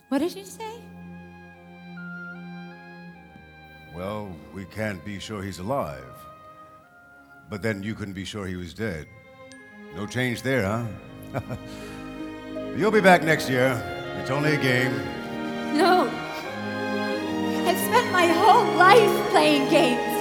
What did you say? Well, we can't be sure he's alive. But then you couldn't be sure he was dead. No change there, huh? You'll be back next year. It's only a game. No. I've spent my whole life playing games.